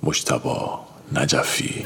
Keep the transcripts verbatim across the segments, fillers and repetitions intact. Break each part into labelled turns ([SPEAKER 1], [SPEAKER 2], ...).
[SPEAKER 1] مجتبی نجفی.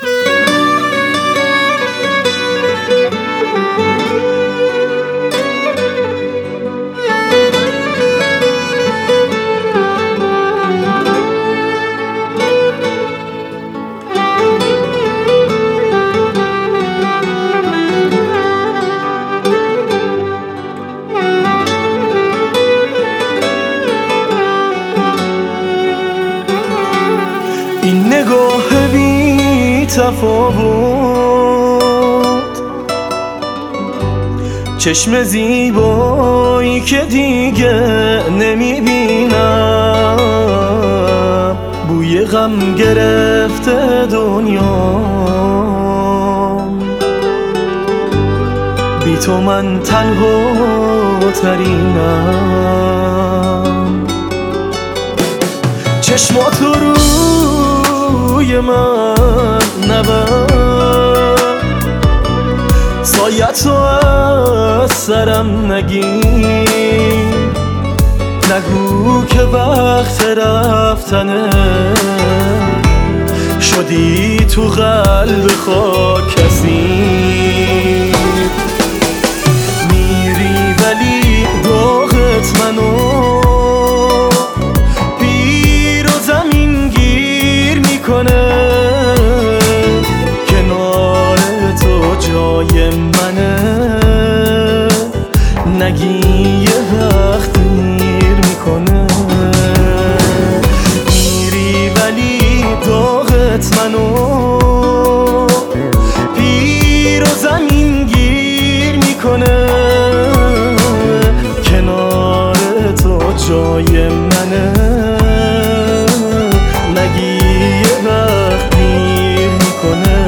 [SPEAKER 2] این نگاه بی تفاوت، چشم زیبایی که دیگه نمیبینم، بوی غم گرفته دنیا، بی تو من تنها ترینم. چشمات روی من نبر، سایت رو از سرم نگیر، نگو که وقت رفتنه، شدی تو قلب خاک کسی. میری ولی داغت منو پیر و زمین گیر میکنه، کنار تو جای منه، نگی یه وقت دیر میکنه. میری ولی داغت منو پیر و زمین گیر میکنه، کنار تو جای منه، نگی یه وقت دیر میکنه.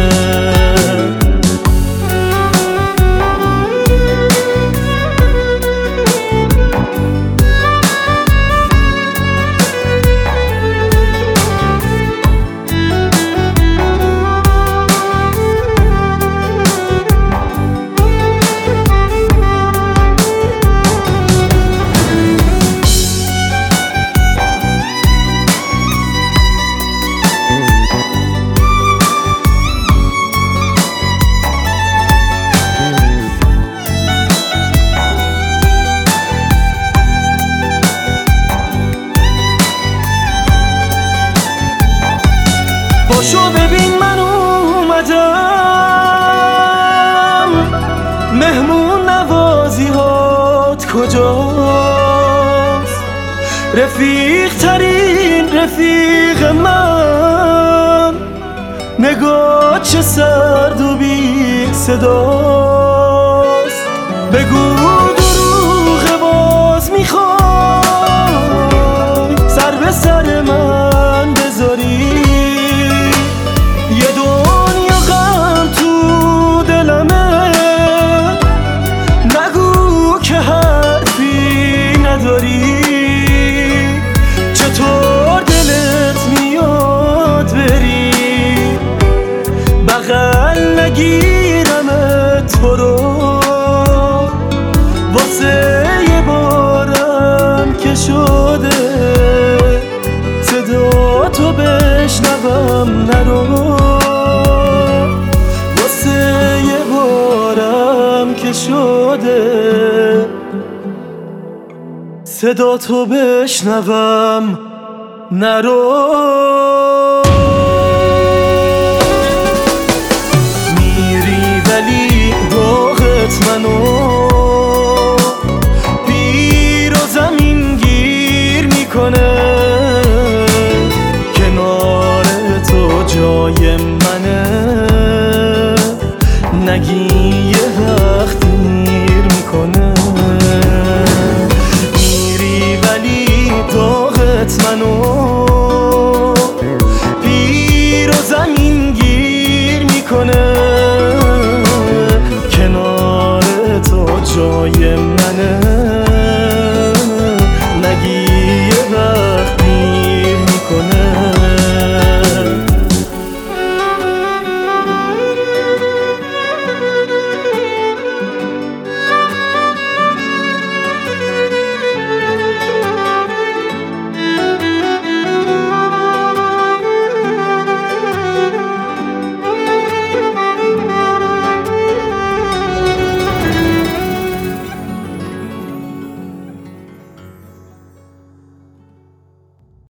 [SPEAKER 2] باشو ببین من اومدم، مهمون نوازی هات کجاست؟ رفیق ترین رفیق من، نگاه چه سرد و بی صداست. بگو دروغ باز میخوای سر به سر من بذاری، یه دنیا غم تو دلمه، نگو که حرفی نداری. چطور دلت میاد بری بغل نگیرم تو رو، واسه یه بارم که شده صدا تو بشنوم نرو، واسه یه بارم که شده صدا تو بشنوم نرو. میری ولی داغت منو پیر و زمین گیر میکنه، کنار تو جای